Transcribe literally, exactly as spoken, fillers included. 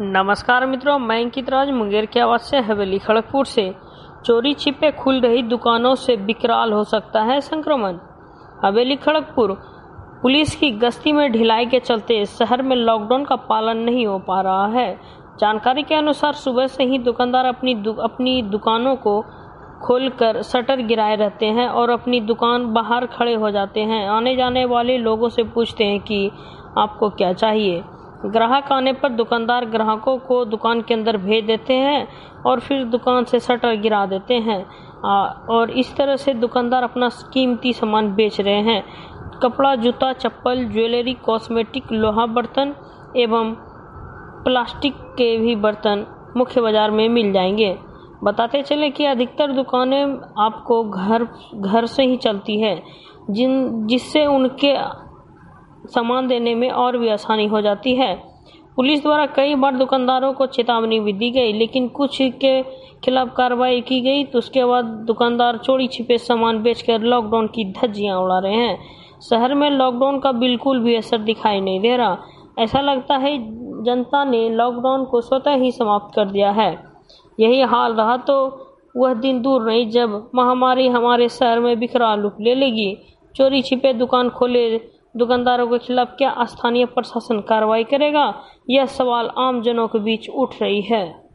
नमस्कार मित्रों, मैं अंकित राज मुंगेर की आवाज से हवेली खड़गपुर से। चोरी छिपे खुल रही दुकानों से विकराल हो सकता है संक्रमण। हवेली खड़गपुर पुलिस की गश्ती में ढिलाई के चलते शहर में लॉकडाउन का पालन नहीं हो पा रहा है। जानकारी के अनुसार सुबह से ही दुकानदार अपनी दु, अपनी दुकानों को खोलकर शटर गिराए रहते हैं और अपनी दुकान बाहर खड़े हो जाते हैं। आने जाने वाले लोगों से पूछते हैं कि आपको क्या चाहिए। ग्राहक आने पर दुकानदार ग्राहकों को दुकान के अंदर भेज देते हैं और फिर दुकान से शटर गिरा देते हैं और इस तरह से दुकानदार अपना कीमती सामान बेच रहे हैं। कपड़ा, जूता, चप्पल, ज्वेलरी, कॉस्मेटिक, लोहा बर्तन एवं प्लास्टिक के भी बर्तन मुख्य बाजार में मिल जाएंगे। बताते चले कि अधिकतर दुकानें आपको घर घर से ही चलती है, जिन जिससे उनके सामान देने में और भी आसानी हो जाती है। पुलिस द्वारा कई बार दुकानदारों को चेतावनी भी दी गई, लेकिन कुछ के खिलाफ कार्रवाई की गई तो उसके बाद दुकानदार चोरी छिपे सामान बेचकर लॉकडाउन की धज्जियां उड़ा रहे हैं। शहर में लॉकडाउन का बिल्कुल भी असर दिखाई नहीं दे रहा। ऐसा लगता है जनता ने लॉकडाउन को स्वतः ही समाप्त कर दिया है। यही हाल रहा तो वह दिन दूर नहीं जब महामारी हमारे शहर में विकराल रूप ले लेगी। चोरी छिपे दुकान खोले दुकानदारों के खिलाफ क्या स्थानीय प्रशासन कार्रवाई करेगा? यह सवाल आम जनों के बीच उठ रही है।